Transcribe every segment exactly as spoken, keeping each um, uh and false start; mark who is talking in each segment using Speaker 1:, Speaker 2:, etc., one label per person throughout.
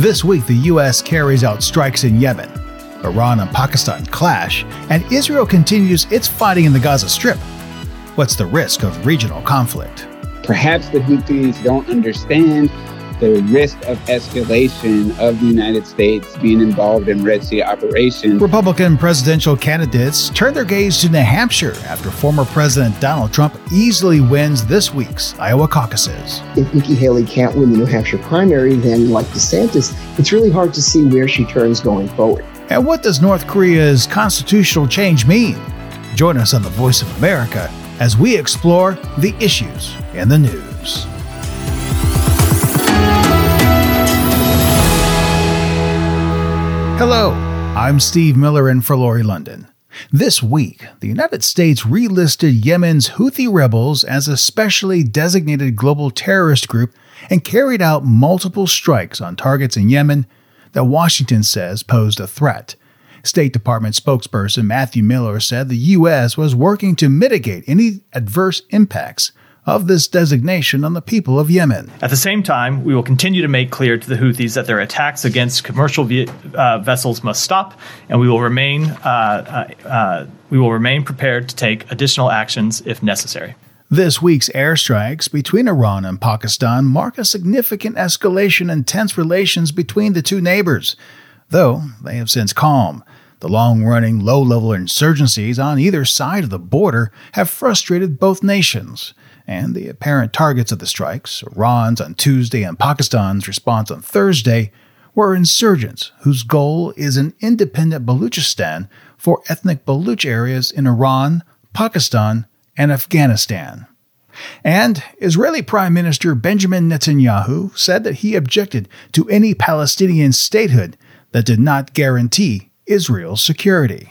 Speaker 1: This week, the U S carries out strikes in Yemen. Iran and Pakistan clash, and Israel continues its fighting in the Gaza Strip. What's the risk of regional conflict?
Speaker 2: Perhaps the Houthis don't understand the risk of escalation of the United States being involved in Red Sea operations.
Speaker 1: Republican presidential candidates turn their gaze to New Hampshire after former President Donald Trump easily wins this week's Iowa caucuses.
Speaker 3: If Nikki Haley can't win the New Hampshire primary, then like DeSantis, it's really hard to see where she turns going forward.
Speaker 1: And what does North Korea's constitutional change mean? Join us on The Voice of America as we explore the issues in the news. Hello, I'm Steve Miller in for Lori London. This week, the United States relisted Yemen's Houthi rebels as a specially designated global terrorist group and carried out multiple strikes on targets in Yemen that Washington says posed a threat. State Department spokesperson Matthew Miller said the U S was working to mitigate any adverse impacts of this designation on the people of Yemen.
Speaker 4: At the same time, we will continue to make clear to the Houthis that their attacks against commercial ve- uh, vessels must stop, and we will remain uh, uh, uh, we will remain prepared to take additional actions if necessary.
Speaker 1: This week's airstrikes between Iran and Pakistan mark a significant escalation in tense relations between the two neighbors, though they have since calmed. The long-running, low-level insurgencies on either side of the border have frustrated both nations, and the apparent targets of the strikes, Iran's on Tuesday and Pakistan's response on Thursday, were insurgents whose goal is an independent Baluchistan for ethnic Baluch areas in Iran, Pakistan, and Afghanistan. And Israeli Prime Minister Benjamin Netanyahu said that he objected to any Palestinian statehood that did not guarantee Israel's security.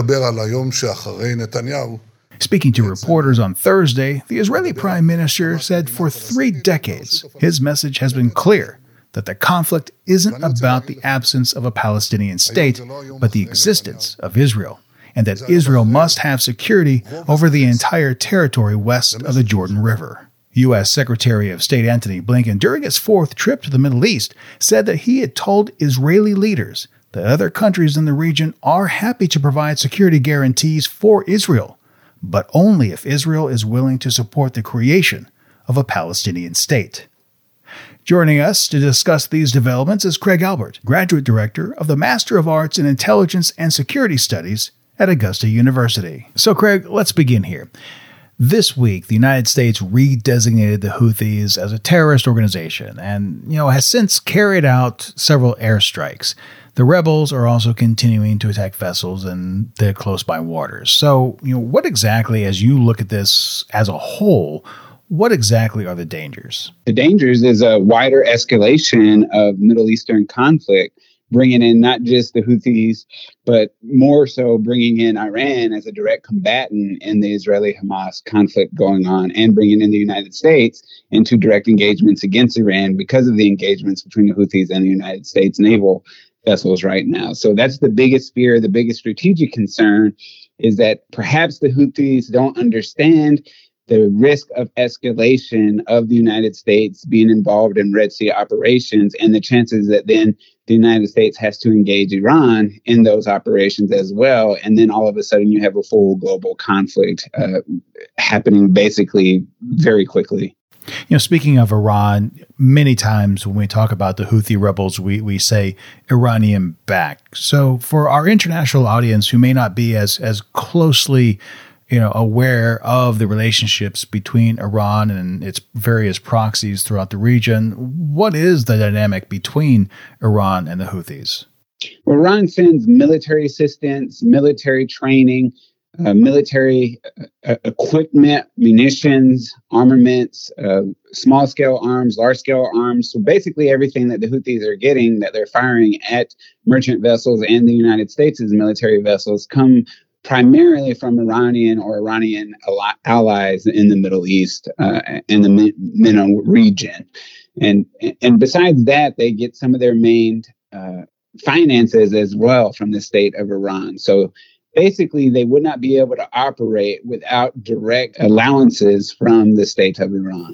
Speaker 1: Speaking to reporters on Thursday, the Israeli Prime Minister said for three decades his message has been clear that the conflict isn't about the absence of a Palestinian state, but the existence of Israel, and that Israel must have security over the entire territory west of the Jordan River. U S Secretary of State Antony Blinken, during his fourth trip to the Middle East, said that he had told Israeli leaders that other countries in the region are happy to provide security guarantees for Israel, but only if Israel is willing to support the creation of a Palestinian state. Joining us to discuss these developments is Craig Albert, Graduate Director of the Master of Arts in Intelligence and Security Studies at Augusta University. So, Craig, let's begin here. This week, the United States redesignated the Houthis as a terrorist organization and, you know, has since carried out several airstrikes. The rebels are also continuing to attack vessels in the close-by waters. So, you know, what exactly, as you look at this as a whole, what exactly are the dangers?
Speaker 2: The dangers is a wider escalation of Middle Eastern conflict, bringing in not just the Houthis, but more so bringing in Iran as a direct combatant in the Israeli-Hamas conflict going on, and bringing in the United States into direct engagements against Iran because of the engagements between the Houthis and the United States naval vessels right now. So that's the biggest fear, the biggest strategic concern is that perhaps the Houthis don't understand the risk of escalation of the United States being involved in Red Sea operations and the chances that then the United States has to engage Iran in those operations as well. And then all of a sudden you have a full global conflict uh, happening basically very quickly.
Speaker 1: You know, speaking of Iran, many times when we talk about the Houthi rebels, we, we say Iranian backed. So for our international audience who may not be as, as closely, you know, aware of the relationships between Iran and its various proxies throughout the region, what is the dynamic between Iran and the Houthis?
Speaker 2: Well, Iran sends military assistance, military training, Uh, military uh, equipment, munitions, armaments, uh, small-scale arms, large-scale arms. So basically everything that the Houthis are getting that they're firing at merchant vessels and the United States' military vessels come primarily from Iranian or Iranian al- allies in the Middle East uh, and the M- MENA region. And, and besides that, they get some of their main uh, finances as well from the state of Iran. So basically, they would not be able to operate without direct allowances from the state of Iran.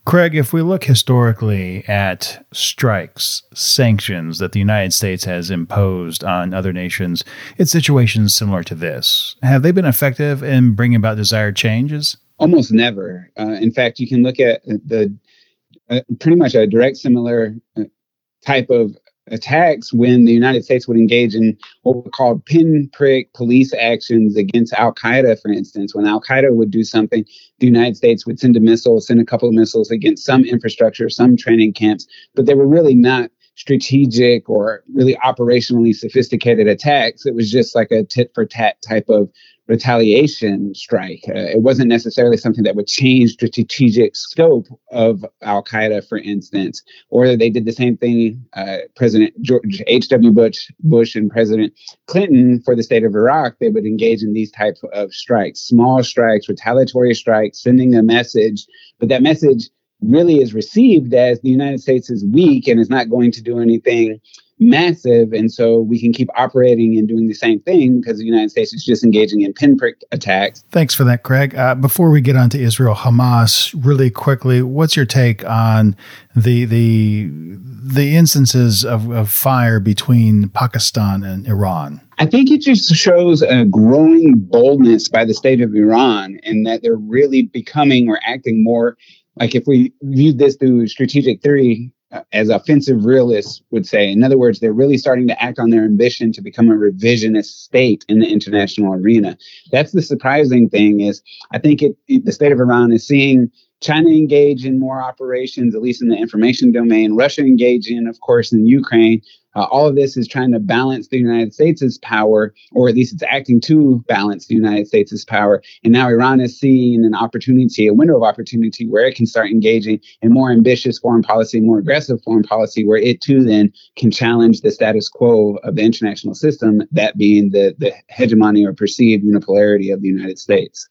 Speaker 1: Craig, if we look historically at strikes, sanctions that the United States has imposed on other nations in situations similar to this, have they been effective in bringing about desired changes?
Speaker 2: Almost never. Uh, in fact, you can look at the uh, pretty much a direct similar uh, type of attacks when the United States would engage in what were called pinprick police actions against Al-Qaeda, for instance. When Al-Qaeda would do something, the United States would send a missile, send a couple of missiles against some infrastructure, some training camps, but they were really not strategic or really operationally sophisticated attacks. It was just like a tit for tat type of retaliation strike. Uh, it wasn't necessarily something that would change the strategic scope of Al-Qaeda, for instance, or they did the same thing. Uh, President George H W. Bush, Bush and President Clinton for the state of Iraq, they would engage in these types of strikes, small strikes, retaliatory strikes, sending a message. But that message really is received as the United States is weak and is not going to do anything massive, and so we can keep operating and doing the same thing because the United States is just engaging in pinprick attacks.
Speaker 1: Thanks for that, Craig. Uh, before we get on to Israel, Hamas, really quickly, what's your take on the the the instances of, of fire between Pakistan and Iran?
Speaker 2: I think it just shows a growing boldness by the state of Iran, and that they're really becoming or acting more like, if we view this through strategic theory, as offensive realists would say. In other words, they're really starting to act on their ambition to become a revisionist state in the international arena. That's the surprising thing is I think it, it, the state of Iran is seeing China engage in more operations, at least in the information domain, Russia engage in, of course, in Ukraine. Uh, all of this is trying to balance the United States' power, or at least it's acting to balance the United States' power. And now Iran is seeing an opportunity, a window of opportunity where it can start engaging in more ambitious foreign policy, more aggressive foreign policy, where it too then can challenge the status quo of the international system, that being the, the hegemony or perceived unipolarity of the United States.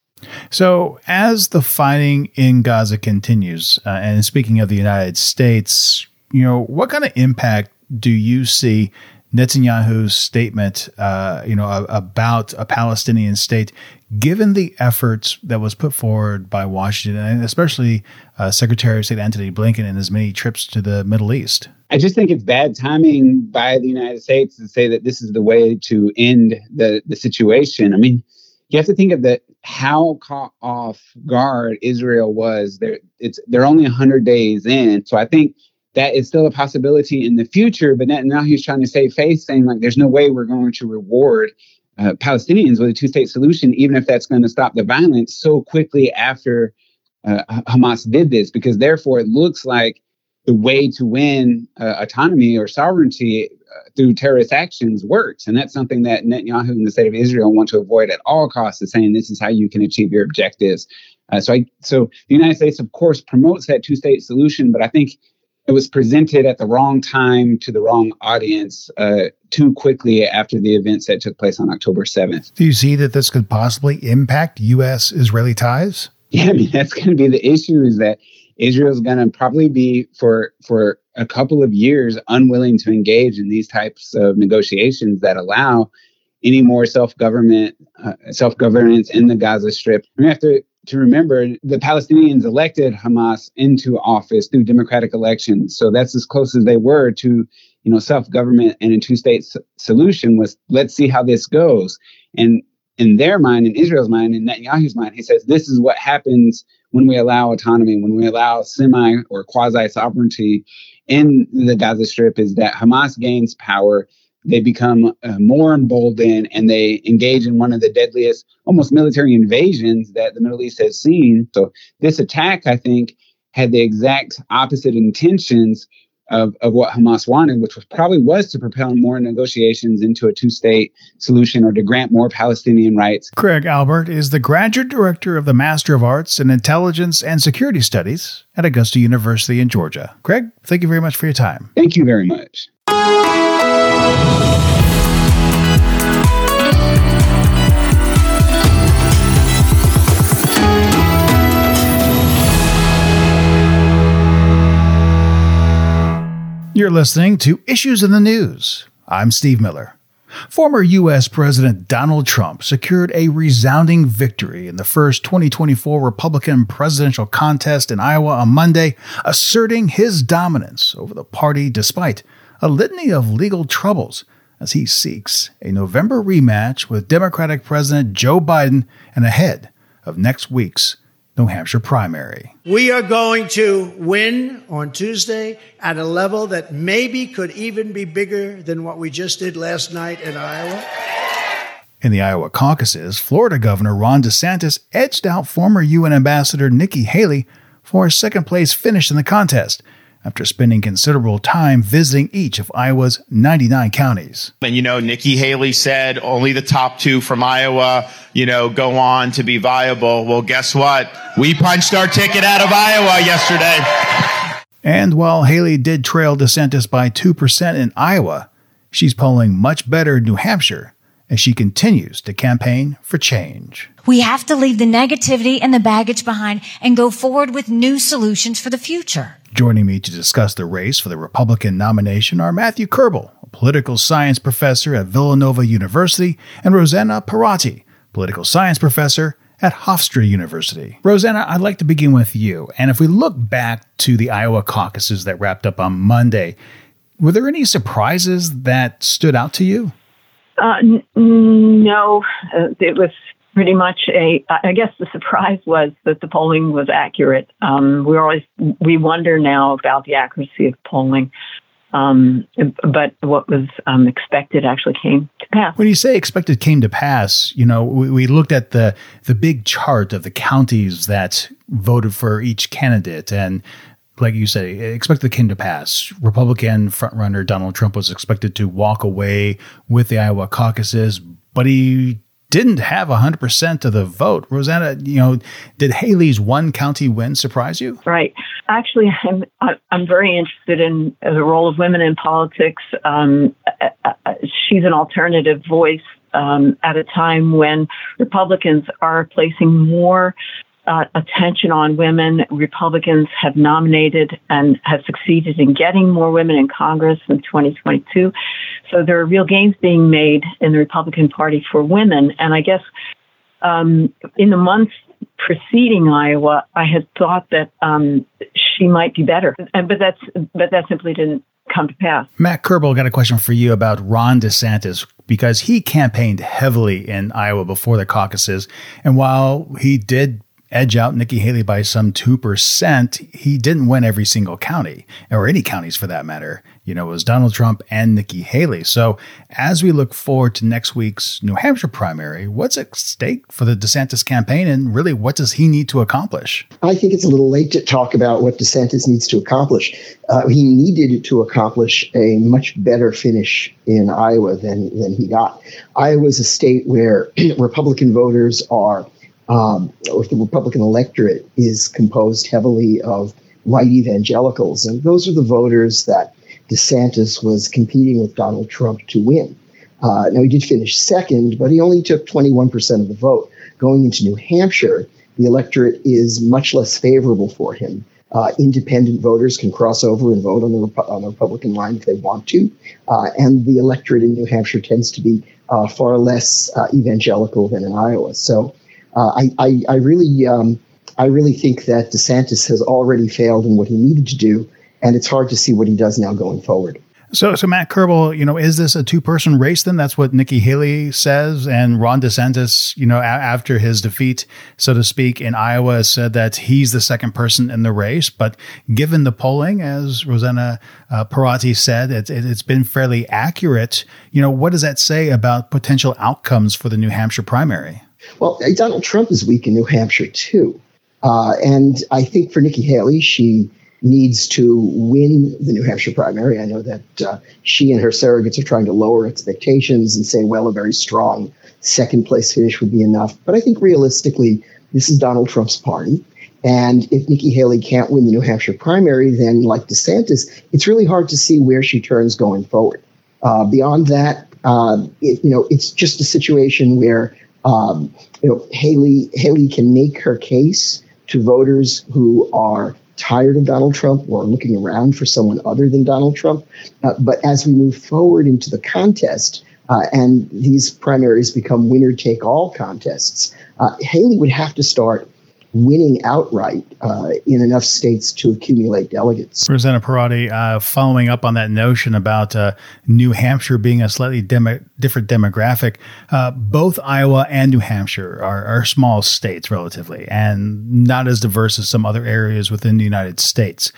Speaker 1: So as the fighting in Gaza continues, uh, and speaking of the United States, you know, what kind of impact do you see Netanyahu's statement, uh, you know, about a Palestinian state, given the efforts that was put forward by Washington, and especially uh, Secretary of State Antony Blinken in his many trips to the Middle East?
Speaker 2: I just think it's bad timing by the United States to say that this is the way to end the, the situation. I mean, you have to think of that, how caught off guard Israel was. They're, it's, they're only one hundred days in. So I think that is still a possibility in the future. But now he's trying to save face, saying, like, there's no way we're going to reward uh, Palestinians with a two-state solution, even if that's going to stop the violence so quickly after uh, Hamas did this, because therefore it looks like the way to win uh, autonomy or sovereignty uh, through terrorist actions works. And that's something that Netanyahu and the state of Israel want to avoid at all costs, is saying this is how you can achieve your objectives. Uh, so, I, so the United States, of course, promotes that two-state solution, but I think it was presented at the wrong time to the wrong audience uh, too quickly after the events that took place on October seventh.
Speaker 1: Do you see that this could possibly impact U S Israeli ties?
Speaker 2: Yeah, I mean, that's going to be the issue, is that Israel's going to probably be for for a couple of years unwilling to engage in these types of negotiations that allow any more self-government, uh, self-governance in the Gaza Strip. We have to, to remember the Palestinians elected Hamas into office through democratic elections. So that's as close as they were to, you know, self-government and a two-state s- solution. Was, let's see how this goes. And in their mind, in Israel's mind, in Netanyahu's mind, he says this is what happens when we allow autonomy, when we allow semi or quasi-sovereignty in the Gaza Strip, is that Hamas gains power. They become uh, more emboldened, and they engage in one of the deadliest, almost military invasions that the Middle East has seen. So this attack, I think, had the exact opposite intentions of, of what Hamas wanted, which was probably was to propel more negotiations into a two-state solution, or to grant more Palestinian rights.
Speaker 1: Craig Albert is the graduate director of the Master of Arts in Intelligence and Security Studies at Augusta University in Georgia. Craig, thank you very much for your time.
Speaker 2: Thank you very much.
Speaker 1: You're listening to Issues in the News. I'm Steve Miller. Former U S. President Donald Trump secured a resounding victory in the first twenty twenty-four Republican presidential contest in Iowa on Monday, asserting his dominance over the party despite a litany of legal troubles as he seeks a November rematch with Democratic President Joe Biden and ahead of next week's New Hampshire primary.
Speaker 5: We are going to win on Tuesday at a level that maybe could even be bigger than what we just did last night in Iowa.
Speaker 1: In the Iowa caucuses, Florida Governor Ron DeSantis edged out former U N Ambassador Nikki Haley for a second-place finish in the contest, after spending considerable time visiting each of Iowa's ninety-nine counties.
Speaker 6: And, you know, Nikki Haley said only the top two from Iowa, you know, go on to be viable. Well, guess what? We punched our ticket out of Iowa yesterday.
Speaker 1: And while Haley did trail DeSantis by two percent in Iowa, she's polling much better in New Hampshire as she continues to campaign for change.
Speaker 7: We have to leave the negativity and the baggage behind and go forward with new solutions for the future.
Speaker 1: Joining me to discuss the race for the Republican nomination are Matthew Kerbel, a political science professor at Villanova University, and Rosanna Pierotti, political science professor at Hofstra University. Rosanna, I'd like to begin with you. And if we look back to the Iowa caucuses that wrapped up on Monday, were there any surprises that stood out to you?
Speaker 8: Uh, n- no, uh, it was pretty much a, I guess the surprise was that the polling was accurate. Um, we always, we wonder now about the accuracy of polling. Um, but what was um, expected actually came to pass.
Speaker 1: When you say expected came to pass, you know, we, we looked at the, the big chart of the counties that voted for each candidate. And like you say, expected came to pass. Republican frontrunner Donald Trump was expected to walk away with the Iowa caucuses, but he didn't have one hundred percent of the vote. Rosanna, you know, did Haley's one county win surprise you?
Speaker 8: Right. Actually, I'm I'm very interested in the role of women in politics. Um, she's an alternative voice um, at a time when Republicans are placing more Uh, attention on women. Republicans have nominated and have succeeded in getting more women in Congress in twenty twenty-two. So there are real gains being made in the Republican Party for women. And I guess um, in the months preceding Iowa, I had thought that um, she might be better, and, but that's but that simply didn't come to pass.
Speaker 1: Matt Kerbel, got a question for you about Ron DeSantis, because he campaigned heavily in Iowa before the caucuses, and while he did edge out Nikki Haley by some two percent, he didn't win every single county, or any counties for that matter. You know, it was Donald Trump and Nikki Haley. So as we look forward to next week's New Hampshire primary, what's at stake for the DeSantis campaign, and really what does he need to accomplish?
Speaker 3: I think it's a little late to talk about what DeSantis needs to accomplish. Uh, he needed to accomplish a much better finish in Iowa than, than he got. Iowa is a state where Republican voters are Um, or the Republican electorate is composed heavily of white evangelicals. And those are the voters that DeSantis was competing with Donald Trump to win. Uh, now, he did finish second, but he only took twenty-one percent of the vote. Going into New Hampshire, the electorate is much less favorable for him. Uh, independent voters can cross over and vote on the, Repu- on the Republican line if they want to. Uh, and the electorate in New Hampshire tends to be uh, far less uh, evangelical than in Iowa. So Uh, I, I, I really, um, I really think that DeSantis has already failed in what he needed to do, and it's hard to see what he does now going forward.
Speaker 1: So, so Matt Kerbel, you know, is this a two-person race then? That's what Nikki Haley says, and Ron DeSantis, you know, a- after his defeat, so to speak, in Iowa, said that he's the second person in the race. But given the polling, as Rosanna uh, Pierotti said, it, it, it's been fairly accurate. You know, what does that say about potential outcomes for the New Hampshire primary?
Speaker 3: Well, Donald Trump is weak in New Hampshire, too. Uh, and I think for Nikki Haley, she needs to win the New Hampshire primary. I know that uh, she and her surrogates are trying to lower expectations and say, well, a very strong second place finish would be enough. But I think realistically, this is Donald Trump's party. And if Nikki Haley can't win the New Hampshire primary, then like DeSantis, it's really hard to see where she turns going forward. Uh, beyond that, uh, it, you know, it's just a situation where Um, you know, Haley Haley can make her case to voters who are tired of Donald Trump or looking around for someone other than Donald Trump. Uh, but as we move forward into the contest, uh, and these primaries become winner-take-all contests, uh, Haley would have to start winning outright uh, in enough states to accumulate delegates.
Speaker 1: Rosanna Perrotti, uh, following up on that notion about uh, New Hampshire being a slightly demo- different demographic, uh, both Iowa and New Hampshire are, are small states relatively and not as diverse as some other areas within the United States.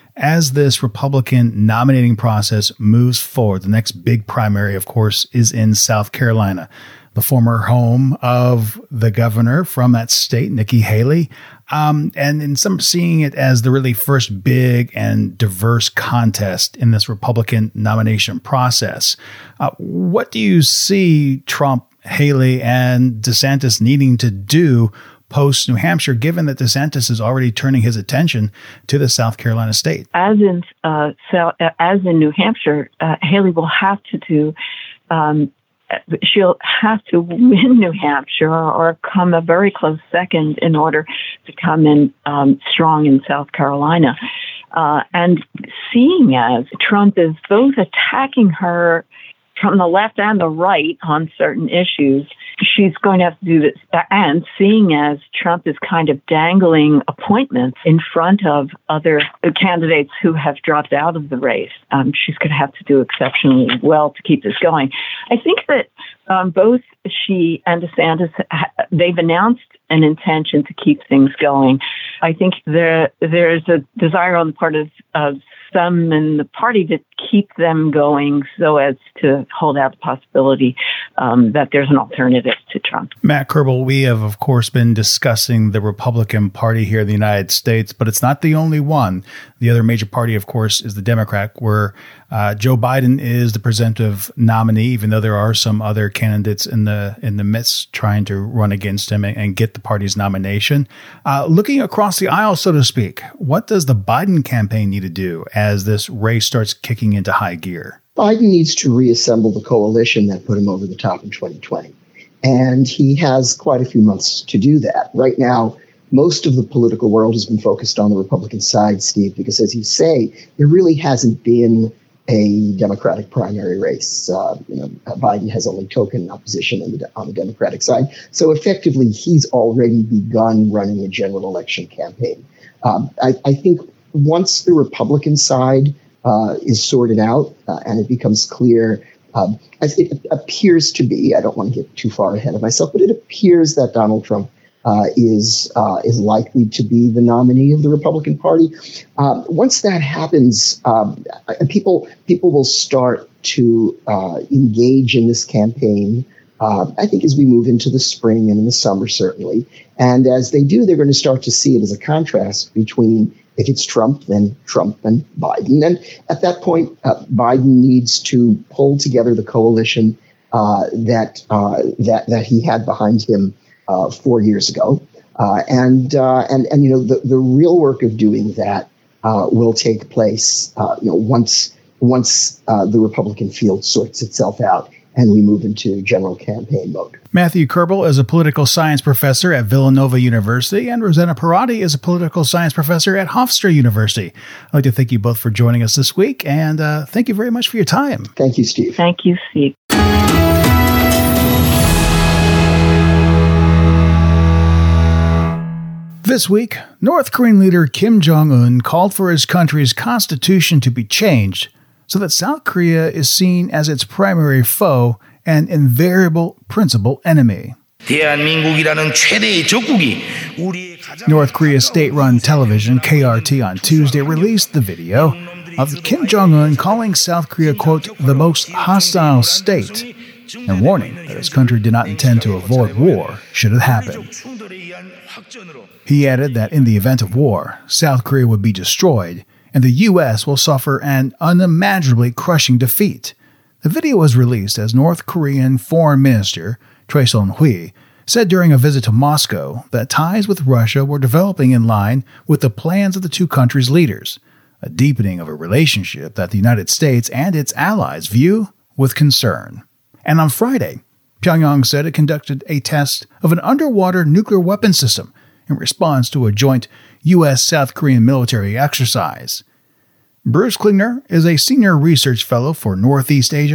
Speaker 1: As this Republican nominating process moves forward, the next big primary, of course, is in South Carolina, the former home of the governor from that state, Nikki Haley. Um, and in some seeing it as the really first big and diverse contest in this Republican nomination process. Uh, what do you see Trump, Haley, and DeSantis needing to do post New Hampshire, given that DeSantis is already turning his attention to the South Carolina state?
Speaker 8: As in, uh, so, as in New Hampshire, uh, Haley will have to do um, she'll have to win New Hampshire or come a very close second in order to come in um, strong in South Carolina. Uh, and seeing as Trump is both attacking her from the left and the right on certain issues, she's going to have to do this. And seeing as Trump is kind of dangling appointments in front of other candidates who have dropped out of the race, um, she's going to have to do exceptionally well to keep this going. I think that um, both she and DeSantis, they've announced an intention to keep things going. I think there there's a desire on the part of, of some in the party to keep them going so as to hold out the possibility um, that there's an alternative to Trump.
Speaker 1: Matt Kerbel, we have, of course, been discussing the Republican Party here in the United States, but it's not the only one. The other major party, of course, is the Democrat, where uh, Joe Biden is the presumptive nominee, even though there are some other candidates in the in the midst trying to run against him and, and get the party's nomination. Uh, looking across the aisle, so to speak, what does the Biden campaign need to do as this race starts kicking into high gear?
Speaker 3: Biden needs to reassemble the coalition that put him over the top in twenty twenty. And he has quite a few months to do that. Right now, most of the political world has been focused on the Republican side, Steve, because as you say, there really hasn't been a Democratic primary race. Uh, you know, Biden has only token opposition on the, on the Democratic side. So effectively, he's already begun running a general election campaign. Um, I, I think once the Republican side uh, is sorted out uh, and it becomes clear, um, as it appears to be, I don't want to get too far ahead of myself, but it appears that Donald Trump uh, is uh, is likely to be the nominee of the Republican Party. Um, once that happens, um, people people will start to uh, engage in this campaign. Uh, I think as we move into the spring and in the summer, certainly. And as they do, they're going to start to see it as a contrast between, if it's Trump, then Trump and Biden. And at that point, uh, Biden needs to pull together the coalition uh, that uh, that that he had behind him uh, four years ago. Uh, and, uh, and, and, you know, the, the real work of doing that uh, will take place, uh, you know, once, once uh, the Republican field sorts itself out and we move into general campaign mode.
Speaker 1: Matthew Kerbel is a political science professor at Villanova University, and Rosanna Perrotti is a political science professor at Hofstra University. I'd like to thank you both for joining us this week, and uh, thank you very much for your time.
Speaker 3: Thank you, Steve.
Speaker 8: Thank you, Steve.
Speaker 1: This week, North Korean leader Kim Jong-un called for his country's constitution to be changed so that South Korea is seen as its primary foe and invariable principal enemy. North Korea's state-run television, K R T, on Tuesday released the video of Kim Jong-un calling South Korea, quote, the most hostile state, and warning that his country did not intend to avoid war should it happen. He added that in the event of war, South Korea would be destroyed, and the U S will suffer an unimaginably crushing defeat. The video was released as North Korean Foreign Minister Choi Son-hui said during a visit to Moscow that ties with Russia were developing in line with the plans of the two countries' leaders, a deepening of a relationship that the United States and its allies view with concern. And on Friday, Pyongyang said it conducted a test of an underwater nuclear weapon system in response to a joint U S South Korean military exercise. Bruce Klingner is a senior research fellow for Northeast Asia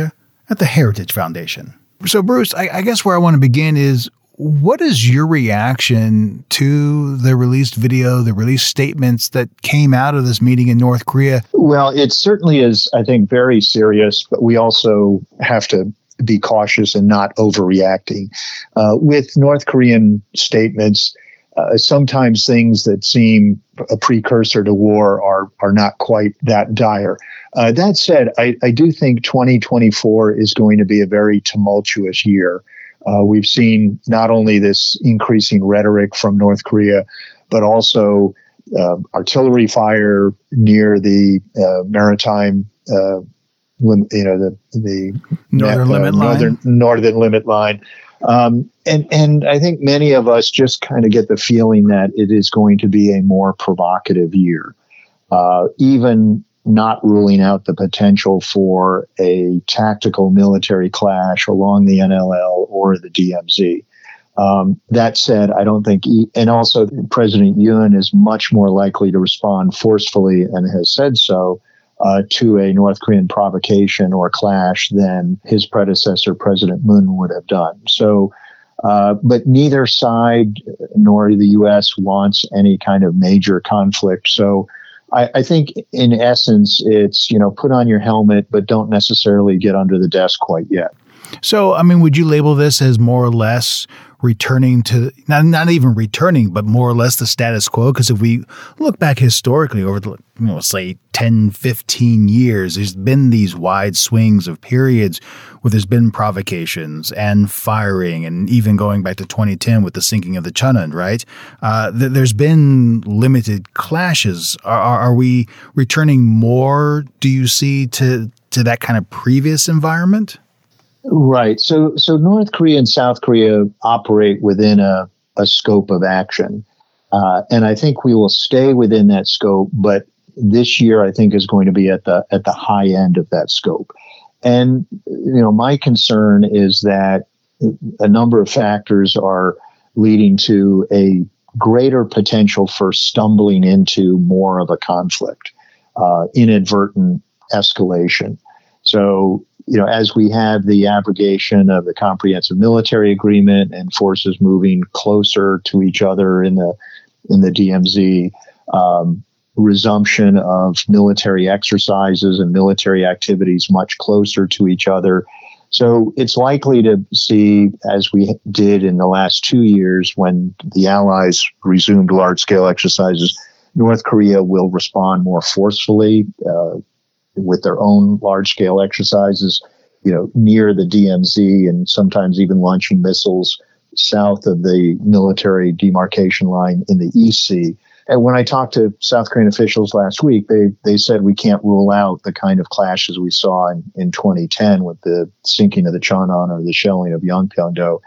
Speaker 1: at the Heritage Foundation. So, Bruce, I, I guess where I want to begin is, what is your reaction to the released video, the released statements that came out of this meeting in North Korea?
Speaker 9: Well, it certainly is, I think, very serious, but we also have to be cautious and not overreacting. Uh, with North Korean statements, uh, sometimes things that seem a precursor to war are, are not quite that dire. Uh, that said, I, I do think twenty twenty-four is going to be a very tumultuous year. Uh, we've seen not only this increasing rhetoric from North Korea, but also uh, artillery fire near the uh, maritime, uh, lim- you know, the the
Speaker 1: northern
Speaker 9: uh,
Speaker 1: limit
Speaker 9: northern,
Speaker 1: line.
Speaker 9: northern limit line, um, and and I think many of us just kind of get the feeling that it is going to be a more provocative year, uh, even. Not ruling out the potential for a tactical military clash along the N L L or the D M Z. Um, that said, I don't think, he, and also President Yoon is much more likely to respond forcefully and has said so uh, to a North Korean provocation or clash than his predecessor, President Moon, would have done. So, uh, but neither side nor the U S wants any kind of major conflict. So I, I think in essence, it's, you know, put on your helmet, but don't necessarily get under the desk quite yet.
Speaker 1: So, I mean, would you label this as more or less returning to, not, not even returning, but more or less the status quo? Because if we look back historically over the, you know, say ten, fifteen years, there's been these wide swings of periods where there's been provocations and firing, and even going back to twenty ten with the sinking of the Cheonan, right? Uh, th- there's been limited clashes. Are, are, are we returning more, do you see, to, to that kind of previous environment?
Speaker 9: Right. So so North Korea and South Korea operate within a, a scope of action. Uh, and I think we will stay within that scope. But this year, I think, is going to be at the at the high end of that scope. And, you know, my concern is that a number of factors are leading to a greater potential for stumbling into more of a conflict, uh, inadvertent escalation. So, you know, as we have the abrogation of the Comprehensive Military Agreement and forces moving closer to each other in the in the D M Z, um, resumption of military exercises and military activities much closer to each other. So it's likely to see, as we did in the last two years when the Allies resumed large-scale exercises, North Korea will respond more forcefully uh, with their own large-scale exercises, you know, near the D M Z, and sometimes even launching missiles south of the military demarcation line in the East Sea. And when I talked to South Korean officials last week, they they said we can't rule out the kind of clashes we saw in, in twenty ten with the sinking of the Cheonan or the shelling of Yeonpyeong-do.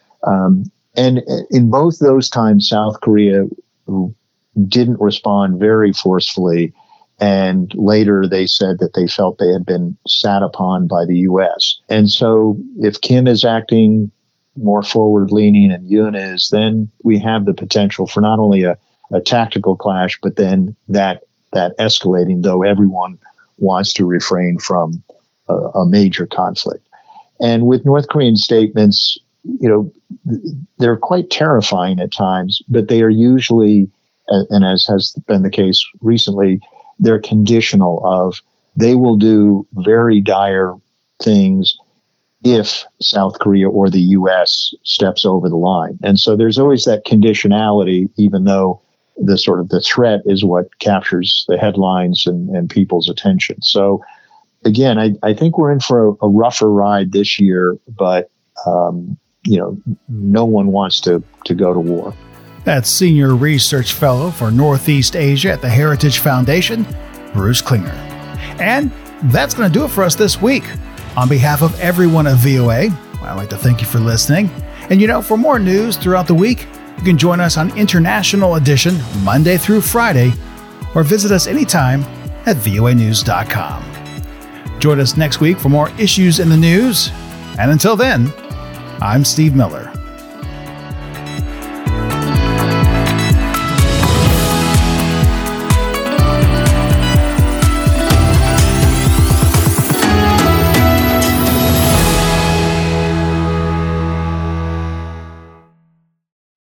Speaker 9: Um, and in both those times, South Korea didn't respond very forcefully. And later they said that they felt they had been sat upon by the U S. And so if Kim is acting more forward-leaning and Yoon is, then we have the potential for not only a, a tactical clash, but then that that escalating, though everyone wants to refrain from a, a major conflict. And with North Korean statements, you know, they're quite terrifying at times, but they are usually, and as has been the case recently, they're conditional of they will do very dire things if South Korea or the U S steps over the line. And so there's always that conditionality, even though the sort of the threat is what captures the headlines and, and people's attention. So again, I, I think we're in for a, a rougher ride this year, but um, you know, no one wants to, to go to war.
Speaker 1: That's Senior Research Fellow for Northeast Asia at the Heritage Foundation, Bruce Klinger. And that's going to do it for us this week. On behalf of everyone at V O A, I'd like to thank you for listening. And you know, for more news throughout the week, you can join us on International Edition Monday through Friday, or visit us anytime at V O A news dot com. Join us next week for more issues in the news. And until then, I'm Steve Miller.